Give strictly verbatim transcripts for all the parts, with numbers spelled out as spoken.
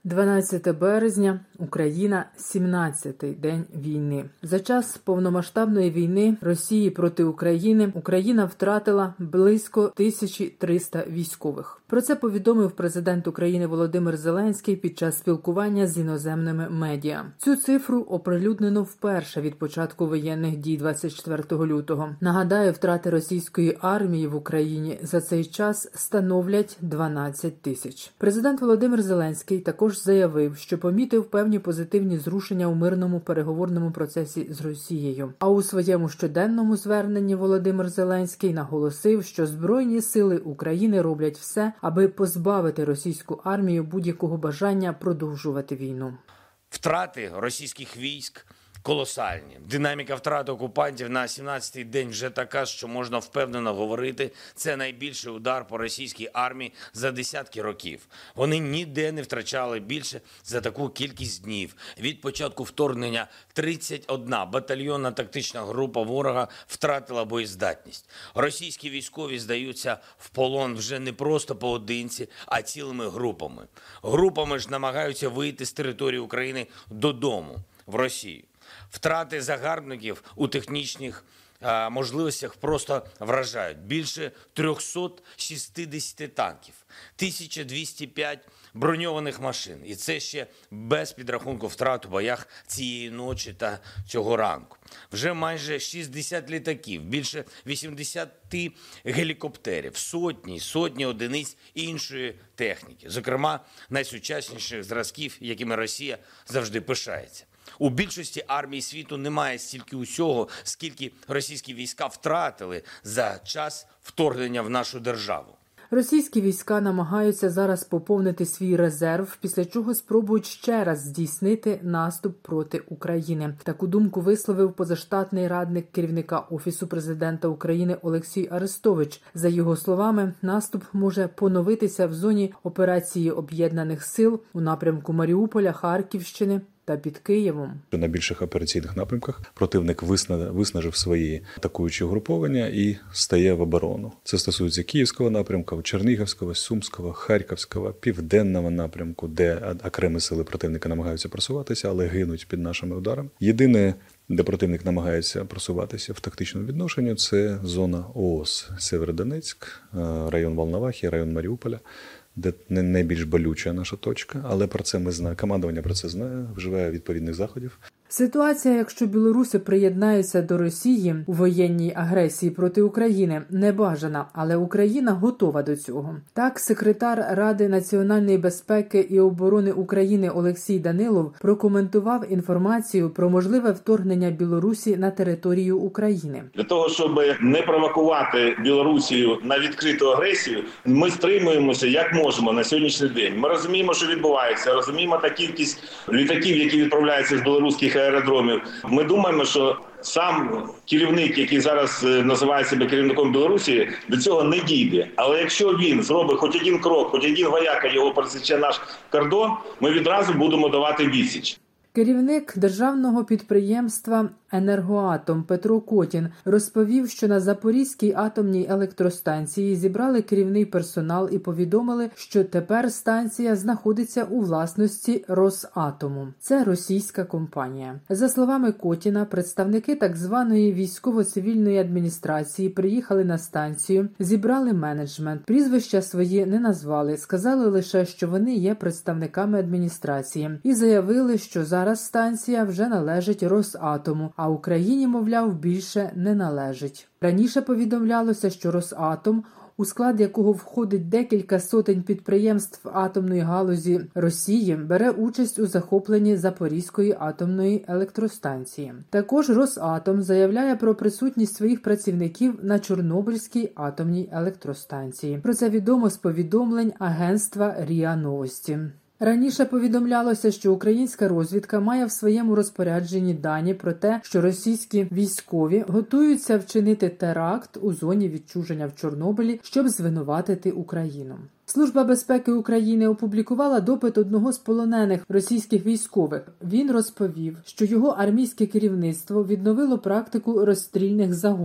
дванадцяте березня, Україна, сімнадцятий день війни. За час повномасштабної війни Росії проти України Україна втратила близько тисячі триста військових. Про це повідомив президент України Володимир Зеленський під час спілкування з іноземними медіа. Цю цифру оприлюднено вперше від початку воєнних дій двадцять четвертого лютого. Нагадаю, втрати російської армії в Україні за цей час становлять дванадцять тисяч. Президент Володимир Зеленський також заявив, що помітив певні позитивні зрушення у мирному переговорному процесі з Росією. А у своєму щоденному зверненні Володимир Зеленський наголосив, що Збройні сили України роблять все, аби позбавити російську армію будь-якого бажання продовжувати війну. Втрати російських військ колосальні. Динаміка втрат окупантів на сімнадцятий день вже така, що можна впевнено говорити, це найбільший удар по російській армії за десятки років. Вони ніде не втрачали більше за таку кількість днів. Від початку вторгнення тридцять одна батальйонна тактична група ворога втратила боєздатність. Російські військові здаються в полон вже не просто поодинці, а цілими групами. Групами ж намагаються вийти з території України додому, в Росію. Втрати загарбників у технічних а, можливостях просто вражають. Більше триста шістдесят танків, тисяча двісті п'ять броньованих машин. І це ще без підрахунку втрат у боях цієї ночі та цього ранку. Вже майже шістдесят літаків, більше вісімдесят гелікоптерів, сотні, сотні одиниць іншої техніки. Зокрема, найсучасніших зразків, якими Росія завжди пишається. У більшості армій світу немає стільки усього, скільки російські війська втратили за час вторгнення в нашу державу. Російські війська намагаються зараз поповнити свій резерв, після чого спробують ще раз здійснити наступ проти України. Таку думку висловив позаштатний радник керівника Офісу президента України Олексій Арестович. За його словами, наступ може поновитися в зоні операції Об'єднаних сил у напрямку Маріуполя, Харківщини та під Києвом. На більших операційних напрямках противник виснажив свої атакуючі угруповання і стає в оборону. Це стосується Київського напрямку, Чернігівського, Сумського, Харківського, Південного напрямку, де окремі сили противника намагаються просуватися, але гинуть під нашими ударами. Єдине, де противник намагається просуватися в тактичному відношенні, це зона ООС Сєвєродонецьк, район Волновахи, район Маріуполя, де не найбільш болюча наша точка, але про це ми знаємо. Командування про це знає, вживає відповідних заходів. Ситуація, якщо білоруси приєднаються до Росії у воєнній агресії проти України, не бажана, але Україна готова до цього. Так, секретар Ради національної безпеки і оборони України Олексій Данилов прокоментував інформацію про можливе вторгнення Білорусі на територію України. Для того, щоб не провокувати Білорусію на відкриту агресію, ми стримуємося як можемо на сьогоднішній день. Ми розуміємо, що відбувається, розуміємо та кількість літаків, які відправляються з білоруських аеродромів. Ми думаємо, що сам керівник, який зараз називає себе керівником Білорусі, до цього не дійде. Але якщо він зробить хоч один крок, хоч один вояка його пересіче наш кордон, ми відразу будемо давати відсіч. Керівник державного підприємства «Енергоатом» Петро Котін розповів, що на Запорізькій атомній електростанції зібрали керівний персонал і повідомили, що тепер станція знаходиться у власності «Росатому». Це російська компанія. За словами Котіна, представники так званої військово-цивільної адміністрації приїхали на станцію, зібрали менеджмент, прізвища свої не назвали, сказали лише, що вони є представниками адміністрації і заявили, що зараз станція вже належить «Росатому», а Україні, мовляв, більше не належить. Раніше повідомлялося, що «Росатом», у склад якого входить декілька сотень підприємств атомної галузі Росії, бере участь у захопленні Запорізької атомної електростанції. Також «Росатом» заявляє про присутність своїх працівників на Чорнобильській атомній електростанції. Про це відомо з повідомлень агентства РІА Новості. Раніше повідомлялося, що українська розвідка має в своєму розпорядженні дані про те, що російські військові готуються вчинити теракт у зоні відчуження в Чорнобилі, щоб звинуватити Україну. Служба безпеки України опублікувала допит одного з полонених російських військових. Він розповів, що його армійське керівництво відновило практику розстрільних загонів.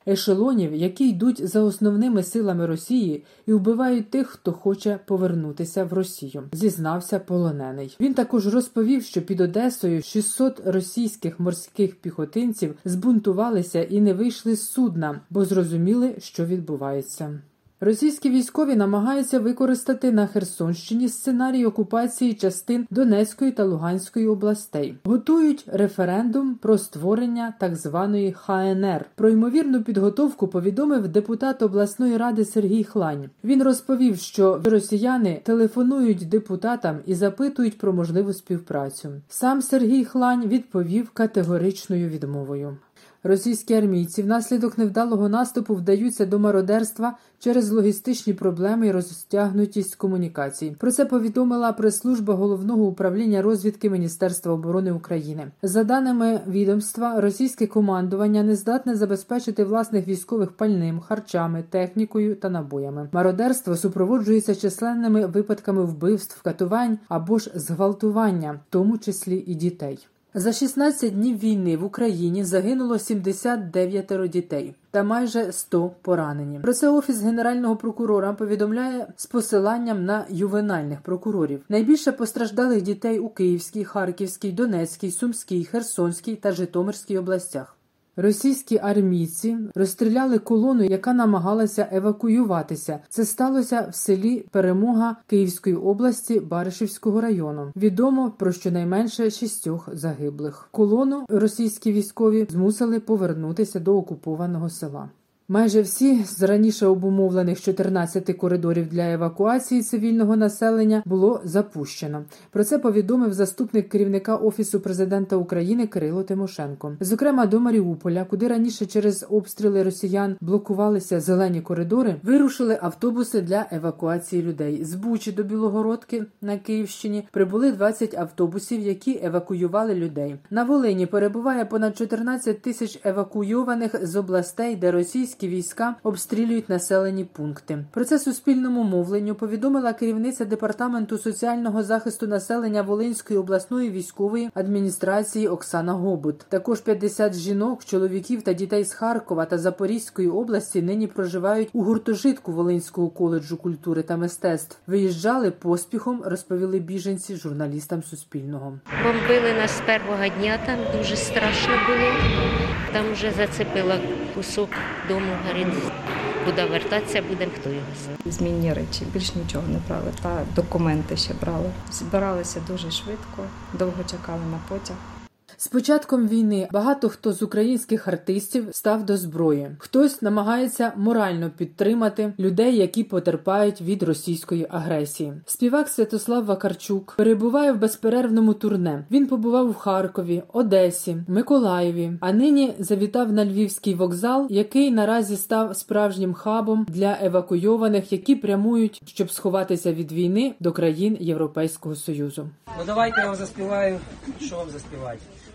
ешелонів, які йдуть за основними силами Росії і вбивають тих, хто хоче повернутися в Росію, зізнався полонений. Він також розповів, що під Одесою шістсот російських морських піхотинців збунтувалися і не вийшли з судна, бо зрозуміли, що відбувається. Російські військові намагаються використати на Херсонщині сценарій окупації частин Донецької та Луганської областей. Готують референдум про створення так званої ха ен ер. Про ймовірну підготовку повідомив депутат обласної ради Сергій Хлань. Він розповів, що росіяни телефонують депутатам і запитують про можливу співпрацю. Сам Сергій Хлань відповів категоричною відмовою. Російські армійці внаслідок невдалого наступу вдаються до мародерства через логістичні проблеми і розтягнутість комунікацій. Про це повідомила прес-служба Головного управління розвідки Міністерства оборони України. За даними відомства, російське командування не здатне забезпечити власних військових пальним, харчами, технікою та набоями. Мародерство супроводжується численними випадками вбивств, катувань або ж зґвалтування, в тому числі і дітей. За шістнадцять днів війни в Україні загинуло сімдесят дев'ять дітей та майже сто поранені. Про це Офіс Генерального прокурора повідомляє з посиланням на ювенальних прокурорів. Найбільше постраждалих дітей у Київській, Харківській, Донецькій, Сумській, Херсонській та Житомирській областях. Російські армійці розстріляли колону, яка намагалася евакуюватися. Це сталося в селі Перемога Київської області Баришівського району. Відомо про щонайменше шістьох загиблих. Колону російські військові змусили повернутися до окупованого села. Майже всі з раніше обумовлених чотирнадцяти коридорів для евакуації цивільного населення було запущено. Про це повідомив заступник керівника Офісу президента України Кирило Тимошенко. Зокрема, до Маріуполя, куди раніше через обстріли росіян блокувалися зелені коридори, вирушили автобуси для евакуації людей. З Бучі до Білогородки на Київщині прибули двадцять автобусів, які евакуювали людей. На Волині перебуває понад чотирнадцять тисяч евакуйованих з областей, де російські війська обстрілюють населені пункти. Про це Суспільному мовленню повідомила керівниця Департаменту соціального захисту населення Волинської обласної військової адміністрації Оксана Гобут. Також п'ятдесят жінок, чоловіків та дітей з Харкова та Запорізької області нині проживають у гуртожитку Волинського коледжу культури та мистецтв. Виїжджали поспіхом, розповіли біженці журналістам Суспільного. Бомбили нас з першого дня, там дуже страшно було. Там вже зацепила кусок дому, горить. Куди вертатися будемо, хто його знає. Змінні речі, більш нічого не брали, та документи ще брали. Збиралися дуже швидко, довго чекали на потяг. З початком війни багато хто з українських артистів став до зброї. Хтось намагається морально підтримати людей, які потерпають від російської агресії. Співак Святослав Вакарчук перебуває в безперервному турне. Він побував у Харкові, Одесі, Миколаєві, а нині завітав на Львівський вокзал, який наразі став справжнім хабом для евакуйованих, які прямують, щоб сховатися від війни, до країн Європейського Союзу. Ну давайте я вам заспіваю, що вам заспівати.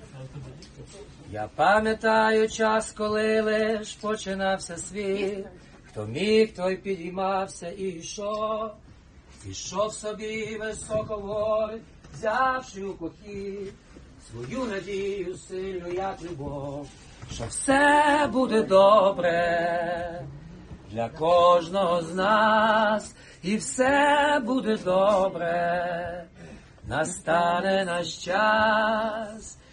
Я пам'ятаю час, коли лиш починався світ, хто міг, той підіймався і йшов, ішов собі високоволь, взявши у похід свою надію сильну, як любов, що все буде добре для кожного з нас, і все буде добре, настане наш час.